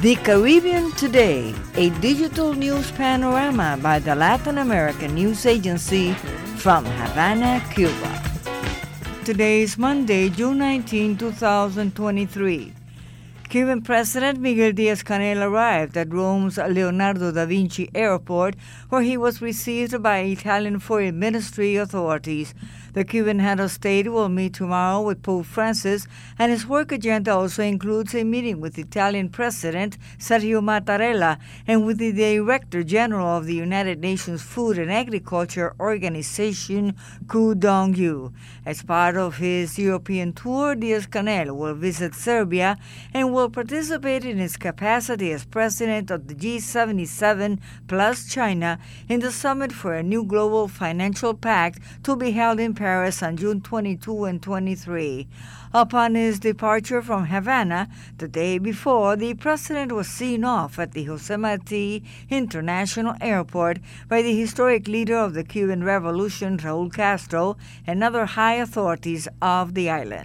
The Caribbean Today, a digital news panorama by the Latin American News Agency from Havana, Cuba. Today is Monday, June 19, 2023. Cuban President Miguel Díaz-Canel arrived at Rome's Leonardo da Vinci Airport, where he was received by Italian Foreign Ministry authorities. The Cuban head of state will meet tomorrow with Pope Francis, and his work agenda also includes a meeting with Italian President Sergio Mattarella and with the Director General of the United Nations Food and Agriculture Organization, Ku Dong-yu. As part of his European tour, Díaz-Canel will visit Serbia and will participate in his capacity as president of the G77 plus China in the Summit for a New Global Financial Pact to be held in Paris on June 22 and 23. Upon his departure from Havana the day before, the president was seen off at the José Martí International Airport by the historic leader of the Cuban Revolution, Raúl Castro, and other high authorities of the island.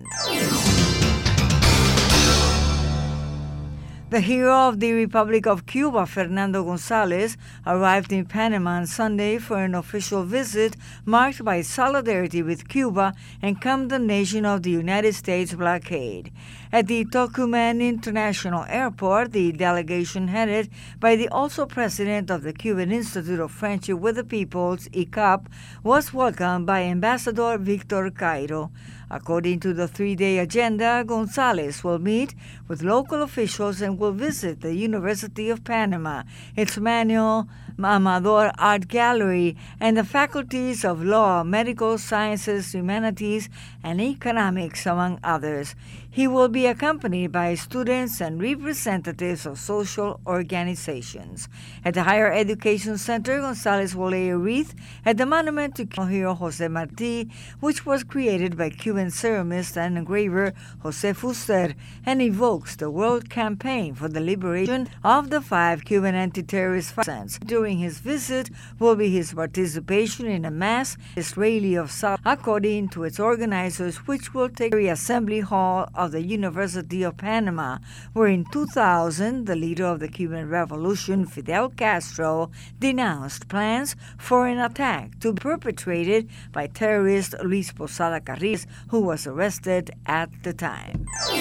The hero of the Republic of Cuba, Fernando González, arrived in Panama on Sunday for an official visit marked by solidarity with Cuba and condemnation of the United States blockade. At the Tocumen International Airport, the delegation headed by the also president of the Cuban Institute of Friendship with the Peoples, ICAP, was welcomed by Ambassador Victor Cairo. According to the three-day agenda, González will meet with local officials and will visit the University of Panama, its Manuel Amador Art Gallery, and the faculties of law, medical sciences, humanities, and economics, among others. He will be accompanied by students and representatives of social organizations. At the Higher Education Center, González will lay a wreath at the monument to Cuban hero José Martí, which was created by Cuban ceramist and engraver José Fuster, and evokes the World Campaign for the Liberation of the 5 Cuban anti-terrorist fighters. During his visit will be his participation in a mass Israeli of Salah, according to its organizers, which will take the Assembly Hall of the University of Panama, where in 2000 the leader of the Cuban Revolution, Fidel Castro, denounced plans for an attack to be perpetrated by terrorist Luis Posada Carriles, who was arrested at the time.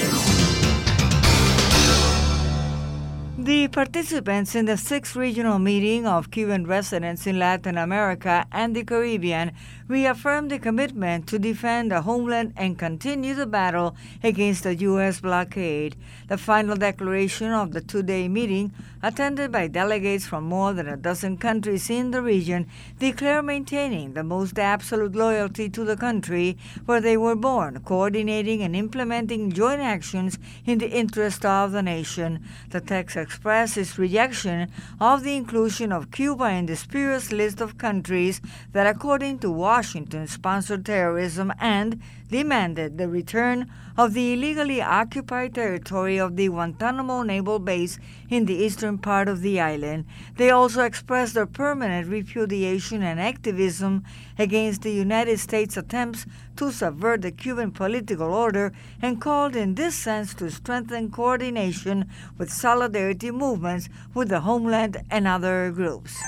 The participants in the 6th regional meeting of Cuban residents in Latin America and the Caribbean reaffirmed the commitment to defend the homeland and continue the battle against the U.S. blockade. The final declaration of the two-day meeting, attended by delegates from more than a dozen countries in the region, declared maintaining the most absolute loyalty to the country where they were born, coordinating and implementing joint actions in the interest of the nation. The text expressed its rejection of the inclusion of Cuba in the spurious list of countries that, according to Washington, sponsored terrorism, and demanded the return of the illegally occupied territory of the Guantanamo Naval Base in the eastern part of the island. They also expressed their permanent repudiation and activism against the United States' attempts to subvert the Cuban political order and called in this sense to strengthen coordination with solidarity movements with the homeland and other groups.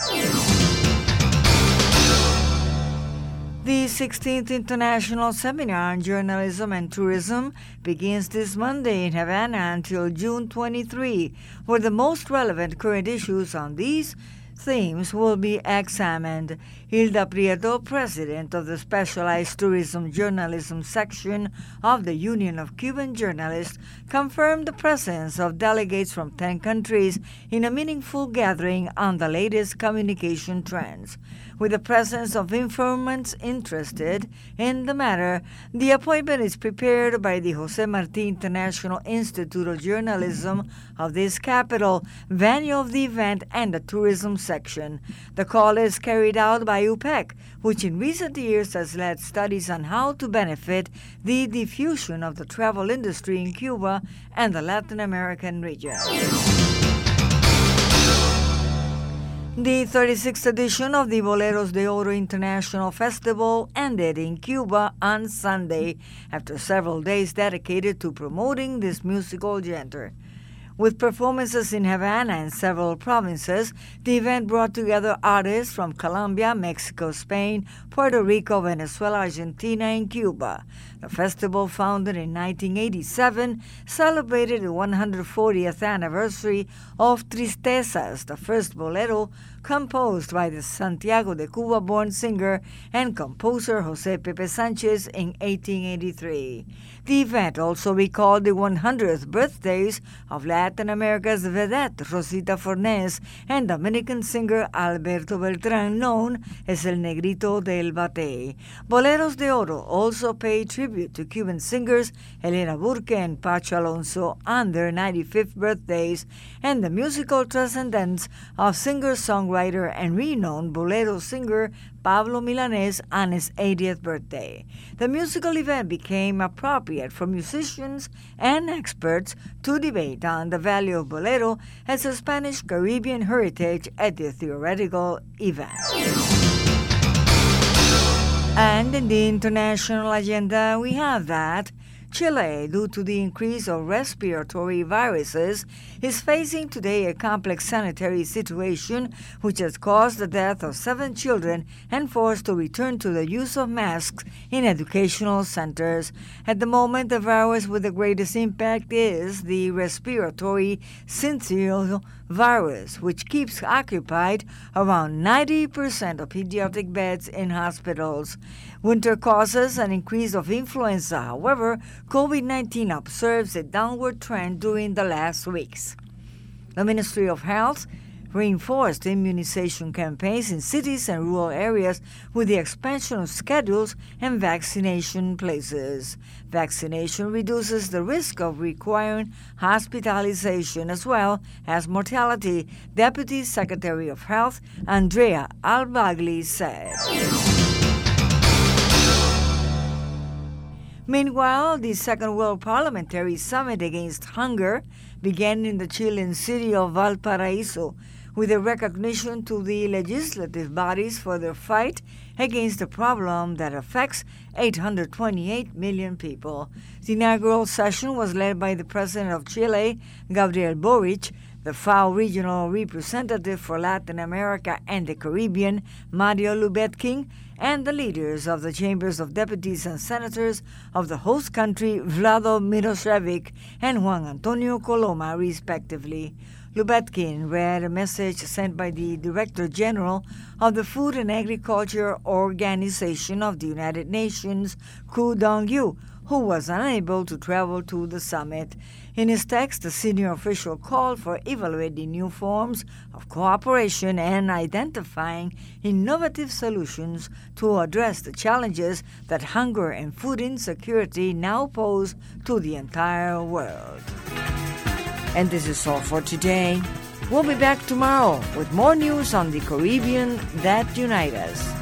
The 16th International Seminar on Journalism and Tourism begins this Monday in Havana until June 23, where the most relevant current issues on these themes will be examined. Hilda Prieto, president of the Specialized Tourism Journalism section of the Union of Cuban Journalists, confirmed the presence of delegates from 10 countries in a meaningful gathering on the latest communication trends. With the presence of informants interested in the matter, the appointment is prepared by the José Martí International Institute of Journalism of this capital, venue of the event, and the tourism section. The call is carried out by UPEC, which in recent years has led studies on how to benefit the diffusion of the travel industry in Cuba and the Latin American region. The 36th edition of the Boleros de Oro International Festival ended in Cuba on Sunday after several days dedicated to promoting this musical genre. With performances in Havana and several provinces, the event brought together artists from Colombia, Mexico, Spain, Puerto Rico, Venezuela, Argentina, and Cuba. The festival, founded in 1987, celebrated the 140th anniversary of Tristezas, the first bolero composed by the Santiago de Cuba-born singer and composer José Pepe Sánchez in 1883. The event also recalled the 100th birthdays of Latin America's vedette Rosita Fornés and Dominican singer Alberto Beltrán, known as El Negrito del Batey. Boleros de Oro also paid tribute to Cuban singers Elena Burke and Pacho Alonso on their 95th birthdays and the musical transcendence of singer-songwriter and renowned bolero singer Pablo Milanés on his 80th birthday. The musical event became appropriate for musicians and experts to debate on the value of bolero as a Spanish-Caribbean heritage at the theoretical event. And in the international agenda, we have that Chile, due to the increase of respiratory viruses, is facing today a complex sanitary situation which has caused the death of 7 children and forced to return to the use of masks in educational centers. At the moment, the virus with the greatest impact is the respiratory syncytial virus, which keeps occupied around 90% of pediatric beds in hospitals. Winter causes an increase of influenza. However, COVID-19 observes a downward trend during the last weeks. The Ministry of Health reinforced immunization campaigns in cities and rural areas with the expansion of schedules and vaccination places. Vaccination reduces the risk of requiring hospitalization as well as mortality, Deputy Secretary of Health Andrea Albagli said. Meanwhile, the Second World Parliamentary Summit Against Hunger began in the Chilean city of Valparaiso with a recognition to the legislative bodies for their fight against a problem that affects 828 million people. The inaugural session was led by the President of Chile, Gabriel Boric, the FAO regional representative for Latin America and the Caribbean, Mario Lubetkin, and the leaders of the Chambers of Deputies and Senators of the host country, Vlado Milošević and Juan Antonio Coloma, respectively. Lubetkin read a message sent by the Director General of the Food and Agriculture Organization of the United Nations, Koo Dong-yu, who was unable to travel to the summit. In his text, the senior official called for evaluating new forms of cooperation and identifying innovative solutions to address the challenges that hunger and food insecurity now pose to the entire world. And this is all for today. We'll be back tomorrow with more news on the Caribbean that unite us.